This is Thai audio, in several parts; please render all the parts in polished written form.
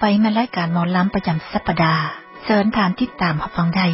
มารายการหมอลำประจำสัปดาห์เชิญทานติดตามรับฟังได้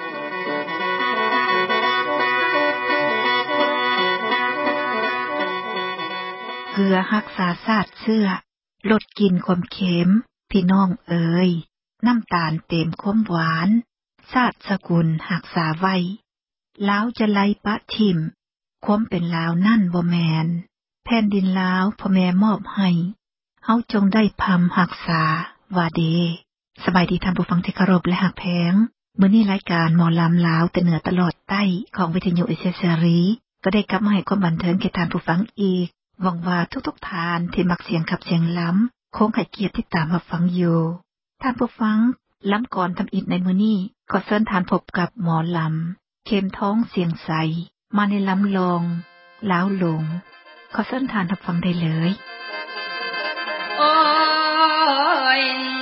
เกลือรักษาชาติเชื้อลดกลิ่นความเค็มพี่น้องเอ๋ยน้ำตาลเต็มความหวานชาติสกุลรักษาไว้ลาวจะไล่ปะทิ่มความเป็นลาวนั่นบ่แม่นแผ่นดินลาวพ่อแม่มอบให้เฮาจงได้พำรักษาว่าเดสบายดีท่านผู้ฟังที่เคารพและรักแพงมื้อนี้รายการหมอลำลาวแต่เหนือตลอดใต้ของวิทยุเอเชียเสรีก็ได้กลับมาให้ความบันเทิงแก่ท่านผู้ฟังอีกหวังว่าทุกๆท่านที่มักเสียงขับเสียงล้ำคงให้เกียรติติดตามรับฟังอยู่ท่านผู้ฟังล้ำก่อนทำอิฐในมื้อนี้ก็เชิญท่านพบกับหมอลำเข้มท้องเสียงใสมาในล้ำลองลาวหลงขอเชิญท่านรับฟังได้เลยโอ้ย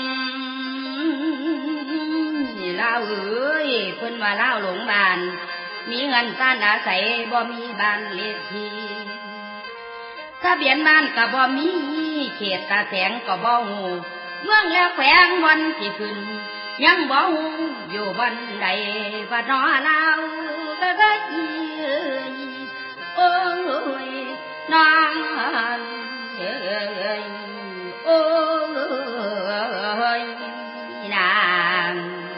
ลาวเอ้ยเพิ่นว่าลาวหลงบ้านมีเงินซ่านอาศัยบ่มีบ้านเลขที่ทะเบียนบ้านก็บ่มีเขตตาแสงก็บ่ฮู้เมืองแล้วแขวงวันที่ขึ้นยังบ่ฮู้อยู่บ้านใดว่าน้อลาวก็ได้โอ้ยนางเอ้ยโอ้ยนาง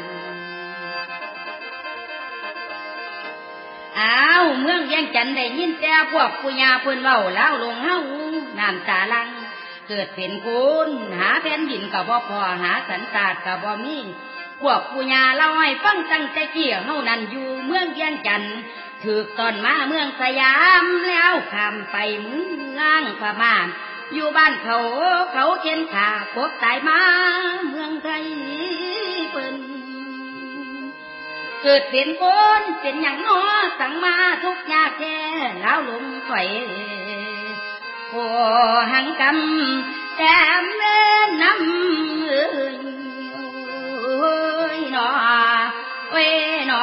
เมืองเวียงจันทน์ได้ยินแต่พวกปู่ย่าเพิ่นเว้าลาวลงเฮาน้ำตาลังเกิดเป็นคนหาแผ่นดินก็บ่พอหาสันตาดก็บ่มีพวกปู่ย่าเล่าให้ฟังตั้งแต่กี้เฮานั่นอยู่เมืองเวียงจันทน์ถูกตอนมาเมืองสยามแล้วข้ามไปเมืองพม่าอยู่บ้านเขาเข็นขาพบตายมาเมืองไทยเปิ้นเกิดเป็นคนเป็นหยังน้อสั่งมาทุกยากแท้แล้วลงข่อยโอ้หังกำแต้มเล่นน้ำเอ้ยน้อเอ้ยน้อ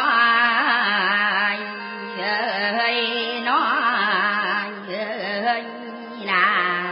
เอ้ยน้อเอ้ยนา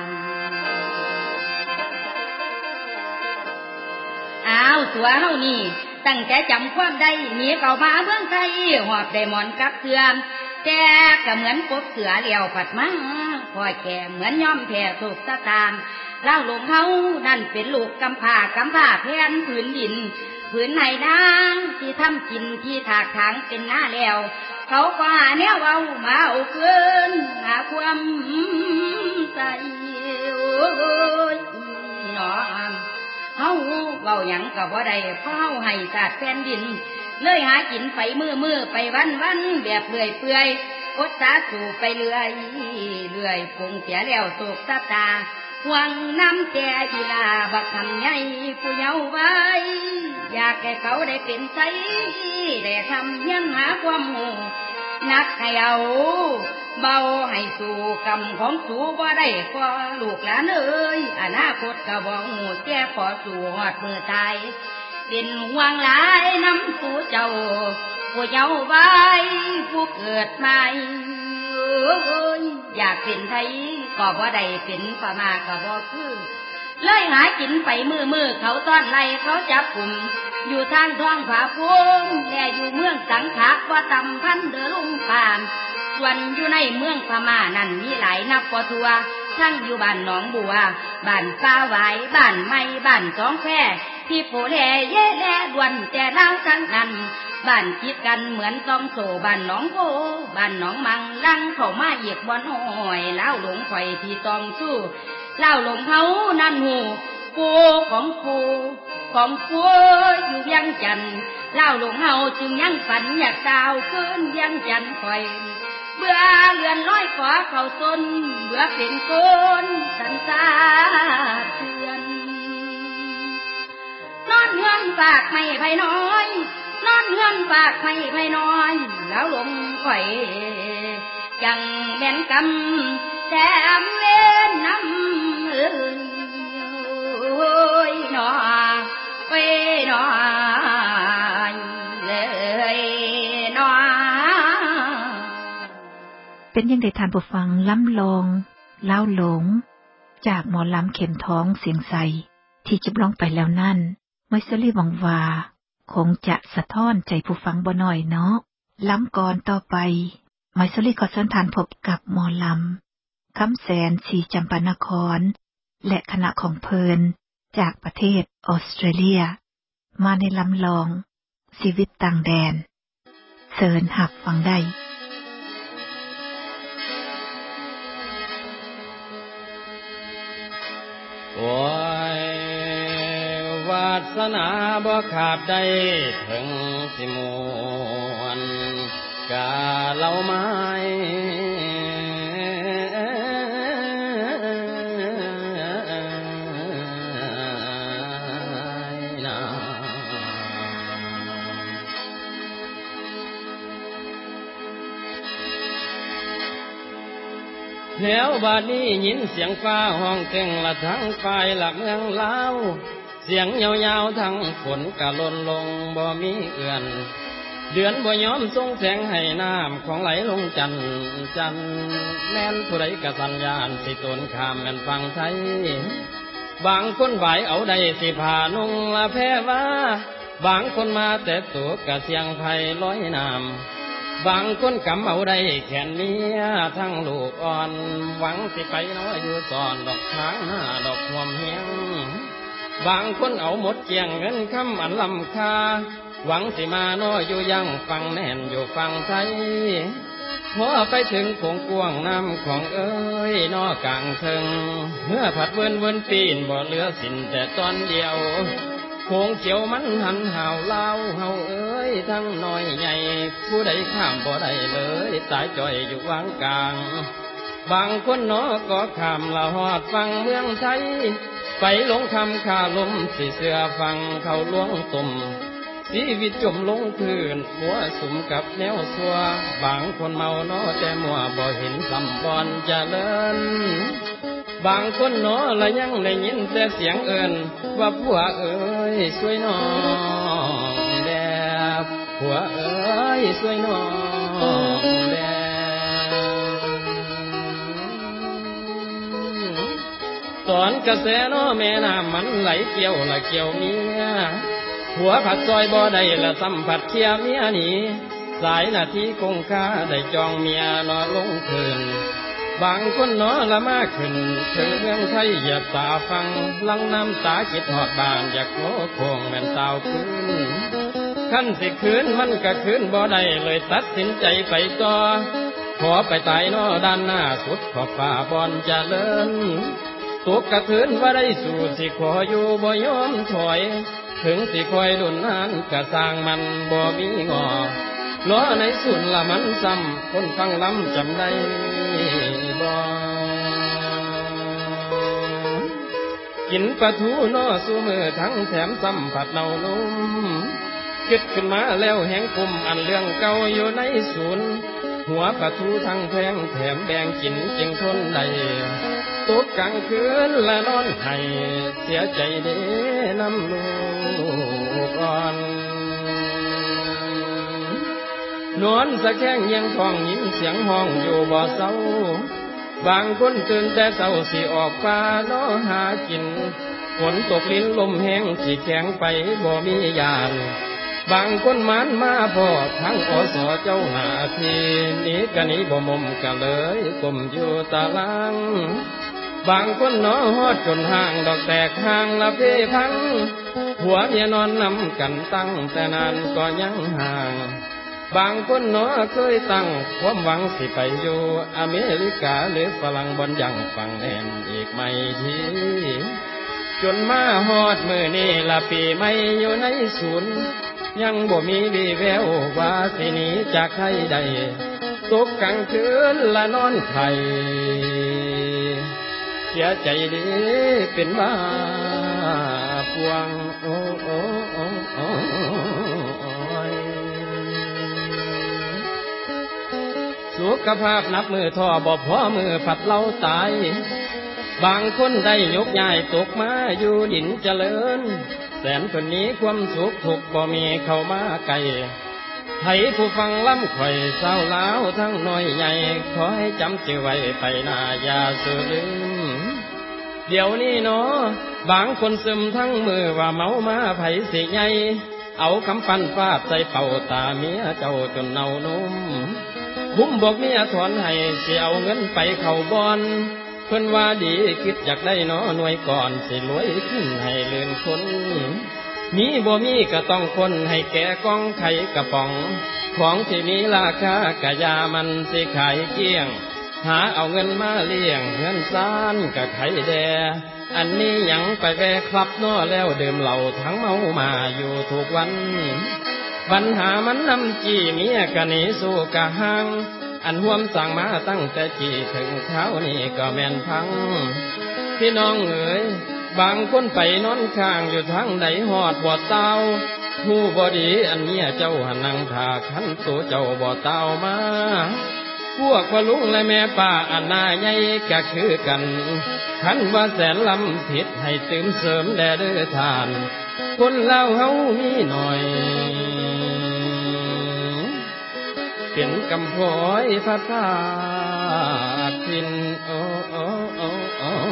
ตัวเฮานี่ตั้งแต่จำความได้หนีเข้ามาเมืองไทยหอบได้หมอนกับเสื่อมแต่ก็เหมือนกบเสือเลี้ยวผัดมาคอยแก่เหมือนย่อมแผ่ถูกตะตามเล่าลงเฮานั่นเป็นลูกกำพร้าแผ่นผืนดินผืนไหนนางที่ทำกินที่ถากถางเป็นหน้าแล้วเขาก็หาแนวเอามาเอาคืนหาความใส่โอ้ยหนอเฮาเว้าหยังก็บ่ได้เพราะเฮาให้ชาติแผ่นดินเลยหากินไปมื้อไปวันแบบเปื่อยเปื่อยอดสาสู่ไปเรื่อยคงเสียแล้วโศกตาตาห่วงน้ำแต่อีลาบักคำใหญ่ผู้เยาว์ไว้อยากให้เขาได้เป็นไสได้ทำเฮียนหาความหูนักให้เอาเบาให้สู่กรรมของสู่บ่ได้ก็ลูกหลานเอ้ยอนาคตก็บ่ฮู้แก่ขอสู่ฮอดมื้อตายเป็นห่วงหลายน้ำสู่เจ้าผู้เยาว์ไว้ผู้เกิดใหม่อยากเป็นไทยก็บ่ได้เป็นพม่าก็บ่คือเลยหากินไปมื้อเขาต้อนไล่เขาจับกลุ่มอยู่ทางท้องผาภูมิแลอยู่เมืองสังขะว่าตำพันเด้อลุงปานส่วนอยู่ในเมืองพม่านั่นมีหลายนับบ่ถ้วนทั้งอยู่บ้านหนองบัวบ้านฟ้าหวายบ้านไม้บ้านสองแพที่โผแลเย่แลดวนแต่ลาวทั้งนั้นบ้านคิดกันเหมือนต้องโซบ้านหนองโพบ้านหนองมังลังเข้ามาอีกบ่น้อยลาวหลงข่อยที่ต้องสู้ลาวหลงเฮานั่นหูปูของปูอยู่ยังจันเล่าลงเฮาจึงยังฝันอยากดาวขึ้นยังจันคอยเบื่อเลื่อนลอยขวาเข้าต้นเบื่อเป็นคนสันสาเทือนนอนเฮือนฝากไม่ไผน้อยนอนเฮือนฝากไม่ไผน้อยแล้วลงข่อยยังแม่นกำแต้มเล่นน้ำโอ้ยหนอเว้ยหนอเลยหนอเป็นยังได้ทานผู้ฟังล้ำลองเล่าหลงจากหมอลำเข็มท้องเสียงใสที่จำลองไปแล้วนั่นไมเซรี่หวังว่าคงจะสะท้อนใจผู้ฟังบ่น้อยเนาะล้ำก่อนต่อไปไมเซรี่ขอเชิญทานพบกับหมอลำคำแสนศรีจำปานครและคณะของเพลินจากประเทศออสเตรเลียมาในลำลองชีวิตต่างแดนเชิญหับฟังได้โอ้ยวาสนาบ่ขาดได้ถึงสิมวนกาเล่าไม้แล้วบาดนี้ยินเสียงฟ้าห้องเก่งละทั้งฝ่ายละเมืองลาวเสียงยาวๆทั้งฝนกะหล่นลงบ่มีเอื้อนเดือนบ่ยอมส่งแสงให้น้ำของไหลลงจันแม่นผู้ใดกะสัญญาณสิตนข้ามแม่นฟังไทยบางคนไหวเอาได้สิผ่านุ่งละแพ้ว่าบางคนมาแต่ตัวกะเสียงไผ่ลอยน้ำบางคนกำเอาได้แขนเมียทั้งลูกอ่อนหวังสิไปน้อยอยู่ซ่อนดอกทางหน้าดอกห่วมเฮียงบางคนเอาหมดเกียงเงินคำอันลำค่าหวังสิมาน้อยอยู่ยังฟังแน่นอยู่ฟังไทยพอไปถึงโขงกวางน้ำของเอ้ยนอกลางเทิงเมื่อผัดเวินปีนบ่เหลือสิ้นแต่ตอนเดียวโขงเขียวมันหันห่าวเล่าเฮาเอ้ยทั้งน้อยใหญ่ผู้ใดข้ามบ่ได้เลยตายจ่อยอยู่วางกลางบางคนน้อก็ข้ามละหอดฟังเมืองไทยไปลงคำขาลมสิเสือฟังเขาล้วงตุ่มชีวิตจมลงพื้นหัวสุมกับแนวซัวบางคนเมาน้อแต่มัวบ่เห็นสำบอนเจริญบางคนน้อละยังได้ยินแต่เสียงเอิ้นว่าผัวเอ้ยช่วยน้องแดบผัวเอ้ยช่วยน้องแดบตอนกระแสน้อแม่น้ำมันไหลเกี่ยวละเกี่ยวเมียผัวผัดซอยบ่ได้ละสัมผัสเคียเมียหนีสายนาทีคงค่าได้จองเมียนอลงคืนบางคนน้อละมากขึ้นถึงเมืองไทยเหยียบตาฟังลังน้ำตาคิดหอดบ้านอยากโง่โคงแม่นสาวคืนขั้นสิคืนมันก็คืนบ่ได้เลยตัดสินใจไปต่อขอไปตายน้อด้านหน้าสุดขอบฟ้าบอนเจริญตกกระทืนว่าได้สู่สิขออยู่บ่ยอมถอยถึงสิคอยดุนนานกะสร้างมันบ่มีงอล้อในสุนละมันซ้ำคนฟังล้ำจำได้บ่กินปลาทูน้อสู้มือทั้งแถมซ้ำผัดเนานุ่มคิดขึ้นมาแล้วแหงกุมอันเรื่องเก่าอยู่ในศูนย์หัวปลาทูทั้งแพงแถมแบ่งกินจึงทนได้ตกกลางคืนและนอนไห้เสียใจเด้น้ำลูกอ่อนนอนสะแข้งยังท้องยินเสียงห้องอยู่บ่เศร้าบางคนตื่นแต่เศร้าสิออกป่าล้อหากินฝนตกลิ้นลมแห้งสิแข็งไปบ่มียานบางคนมันมาพอทั้งอสเจ้าหน้าที่นี้กะนี้บ่มุมกะเลยก้มอยู่ตารางบางคนน้อฮอดจนห่างดอกแตกห่างละเพพังหัวเมียนอนนำกันตั้งแต่นานก็ยังห่างบางคนน้อเคยตั้งความหวังสิไปอยู่อเมริกาหรือฝรั่งบนยังฟังแน่นอีกไม่ทีจนมาฮอดมื้อนี้ละปีใหม่อยู่ในศูนย์ยังบ่มีวี่แววว่าสิหนีจากใครใดตกกลางคืนละนอนไข้เสียใจดีเป็นบ้าปวงโอ้โอ้โอ้โอ้สุขภาพนับมือท่อบ่พอมือผัดเล่าตายบางคนได้ยกย้ายตกมาอยู่ดินเจริญแสนคนนี้ความสุขทุกบ่มีเข้ามาไกลให้ผู้ฟังล้ำไข่เศร้าล้าวทั้งน้อยใหญ่ขอให้จำชื่อไว้ไปหน้าอย่าสูลืมเดี๋ยวนี้เนาะบางคนซึมทั้งมือว่าเมามาไผสิใหญ่เอาคำปั้นฟาดใส่เป่าตาเมียเจ้าจนเน่านุ่มคุ้มบอกเมียถอนให้สิเอาเงินไปเข้าบ่อนเพิ่นว่าดีคิดอยากได้เนาะหน่วยก่อนสิรวยขึ้นให้เลื่อนคนมีบ่มีก็ต้องคนให้แก่กองไข่กระป๋องของที่มีราคากะยามันสิขายเกลี้ยงหาเอาเงินมาเลี้ยงเงินซ่านกะไข่แดอันนี้ยังไปแวะคลับน้อแล้วดื่มเหล้าทั้งเมามาอยู่ทุกวันปัญหามันนำจี้เมียกะหนีสู้กะหังอันห่วมสั่งมาตั้งแต่จี้ถึงเช้านี่ก็แม่นพังพี่น้องเอ๋ยบางคนไปนอนข้างอยู่ทางไหนหอดบ่เต้าผู้บ่ดีอันเมียเจ้าหันนั่งท่าคันตัวเจ้าบ่เต้ามาพวกพ่อลุงและแม่ป้าอันนาใหญ่ก็คือกันคันว่าแสนลำผิดให้ตื่มเสริมแด่เด้อทานคนเล่าเฮามีหน่อยเป็นกำพร้อยพัดพาทินโอ้โอ้โอ้โอ้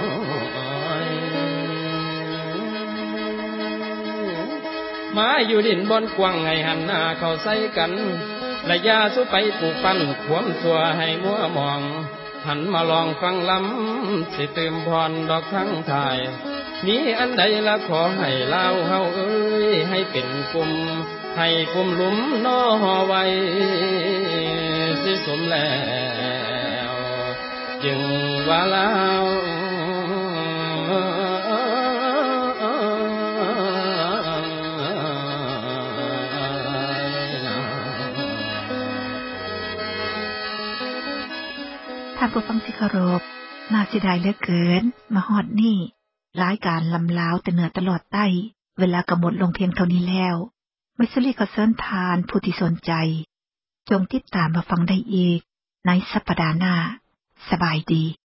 มาอยู่ดินบนกว้างให้หันหน้าเข้าใส่กันและยาสุไปปลูกปั้นขวมสัวให้มัวมองหันมาลองฟังลำสิตื่มพรดอกทั้งทายนี้อันใดละขอให้เล่าเฮาเอ้ยให้เป็นกลุ่มให้กลุ่มหลุมน้อไว้สิสมแล้วจึงว่าเล่าท่านผู้ฟังที่เคารพน่าเสียดายเหลือเกินมาฮอดนี่รายการลำลาวแต่เหนือตลอดใต้เวลากำหนดลงเพียงเท่านี้แล้วมิสลีขอเชิญทานผู้ที่สนใจจงติดตามมาฟังได้อีกในสัปดาห์หน้าสบายดี